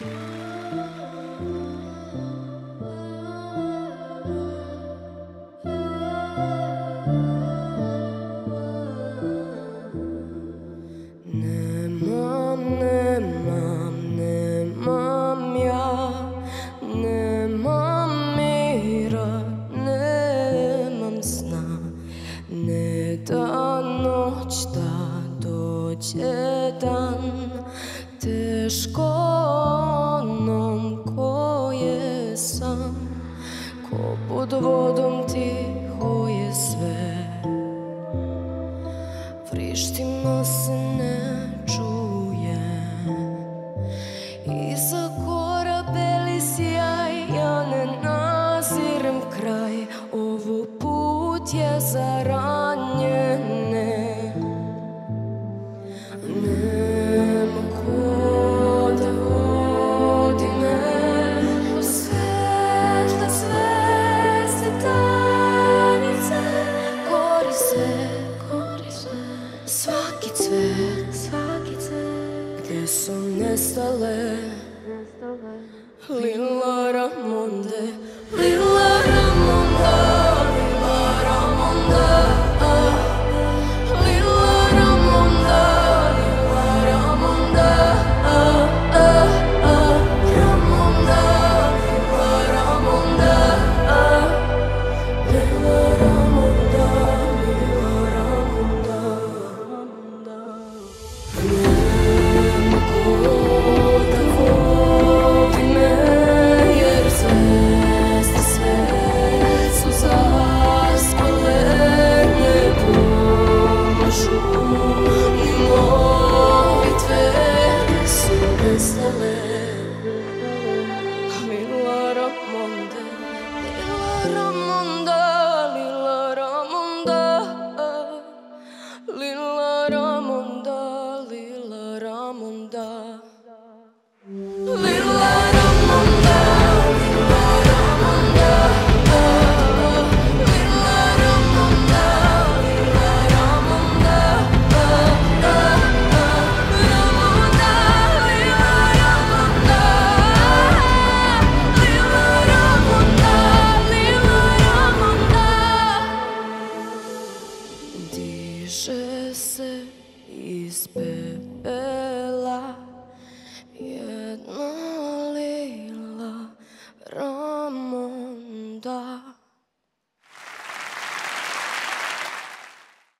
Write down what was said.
Nemam ja, nemam mira, nemam sna. Ne da noć da dođe dan, teško onom ko je sam. Ko pod vodom tiho je sve, vrištima se ne čuje. Iza gora beli sjaj, ja ne nazirem kraj. Ovo put je za ranjene. Nema ko da vodi me u svetle danice. Gori se svaki cvet, gdje su nestale Lila Ramonde, Lila Ramonda, Lila Ramonda, Lila Ramonda, Lila Ramonda, Ramonda, Lila Ramonda, Lila Ramonda, Lila Ramonda. Nema ko da vodi me, jer zvezde sve su zaspale. Ne pomažu ni molitve, su nestale. Lila Ramonde, Lila Ramonda, Lila Ramonda, Lila Ramonda, Lila Ramonda, Lila Ramonda, Lila Ramonda, Lila Ramonda, Lila Ramonda, Ramonda, Lila Ramonda, Lila Ramonda, Lila Ramonda. Diže se iz pepela